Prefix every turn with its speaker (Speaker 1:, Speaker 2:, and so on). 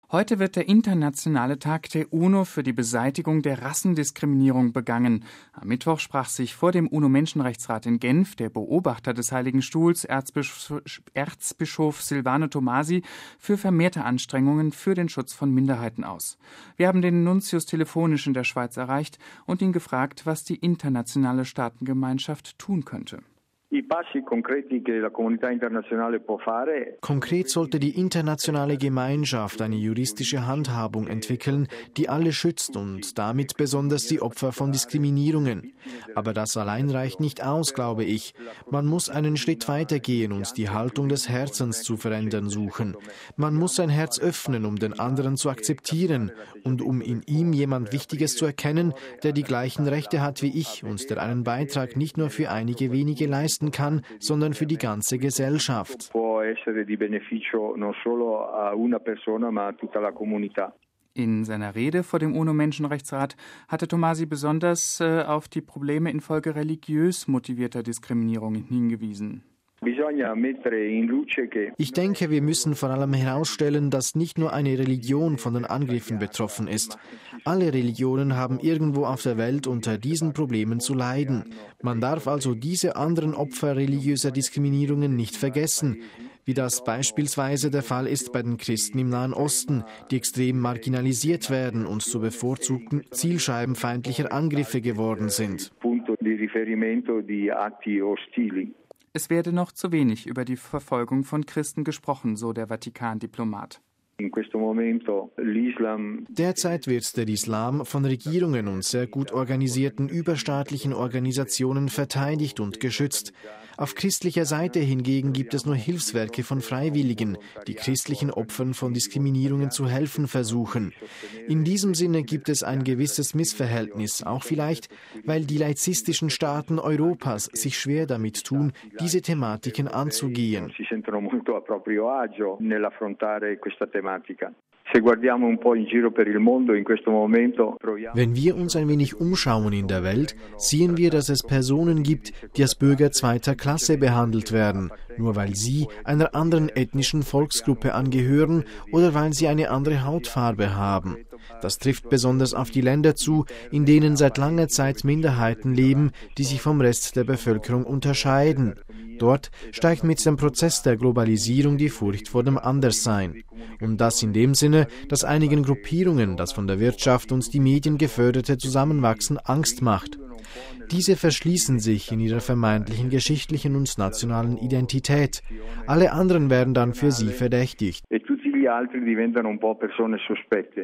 Speaker 1: Heute wird der internationale Tag der UNO für die Beseitigung der Rassendiskriminierung begangen. Am Mittwoch sprach sich vor dem UNO-Menschenrechtsrat in Genf der Beobachter des Heiligen Stuhls, Erzbischof Silvano Tomasi, für vermehrte Anstrengungen für den Schutz von Minderheiten aus. Wir haben den Nuntius telefonisch in der Schweiz erreicht und ihn gefragt, was die internationale Staatengemeinschaft tun könnte.
Speaker 2: Konkret sollte die internationale Gemeinschaft eine juristische Handhabung entwickeln, die alle schützt und damit besonders die Opfer von Diskriminierungen. Aber das allein reicht nicht aus, glaube ich. Man muss einen Schritt weitergehen und die Haltung des Herzens zu verändern suchen. Man muss sein Herz öffnen, um den anderen zu akzeptieren und um in ihm jemand Wichtiges zu erkennen, der die gleichen Rechte hat wie ich und der einen Beitrag nicht nur für einige wenige leisten kann, sondern für die ganze Gesellschaft.
Speaker 1: In seiner Rede vor dem UNO-Menschenrechtsrat hatte Tomasi besonders auf die Probleme infolge religiös motivierter Diskriminierung hingewiesen.
Speaker 2: Ich denke, wir müssen vor allem herausstellen, dass nicht nur eine Religion von den Angriffen betroffen ist. Alle Religionen haben irgendwo auf der Welt unter diesen Problemen zu leiden. Man darf also diese anderen Opfer religiöser Diskriminierungen nicht vergessen, wie das beispielsweise der Fall ist bei den Christen im Nahen Osten, die extrem marginalisiert werden und zu bevorzugten Zielscheiben feindlicher Angriffe geworden sind.
Speaker 1: Es werde noch zu wenig über die Verfolgung von Christen gesprochen, so der Vatikan-Diplomat.
Speaker 2: Derzeit wird der Islam von Regierungen und sehr gut organisierten überstaatlichen Organisationen verteidigt und geschützt. Auf christlicher Seite hingegen gibt es nur Hilfswerke von Freiwilligen, die christlichen Opfern von Diskriminierungen zu helfen versuchen. In diesem Sinne gibt es ein gewisses Missverhältnis, auch vielleicht, weil die laizistischen Staaten Europas sich schwer damit tun, diese Thematiken anzugehen. Wenn wir uns ein wenig umschauen in der Welt, sehen wir, dass es Personen gibt, die als Bürger zweiter Klasse behandelt werden, nur weil sie einer anderen ethnischen Volksgruppe angehören oder weil sie eine andere Hautfarbe haben. Das trifft besonders auf die Länder zu, in denen seit langer Zeit Minderheiten leben, die sich vom Rest der Bevölkerung unterscheiden. Dort steigt mit dem Prozess der Globalisierung die Furcht vor dem Anderssein. Und das in dem Sinne, dass einigen Gruppierungen das von der Wirtschaft und die Medien geförderte Zusammenwachsen Angst macht. Diese verschließen sich in ihrer vermeintlichen geschichtlichen und nationalen Identität. Alle anderen werden dann für sie verdächtigt.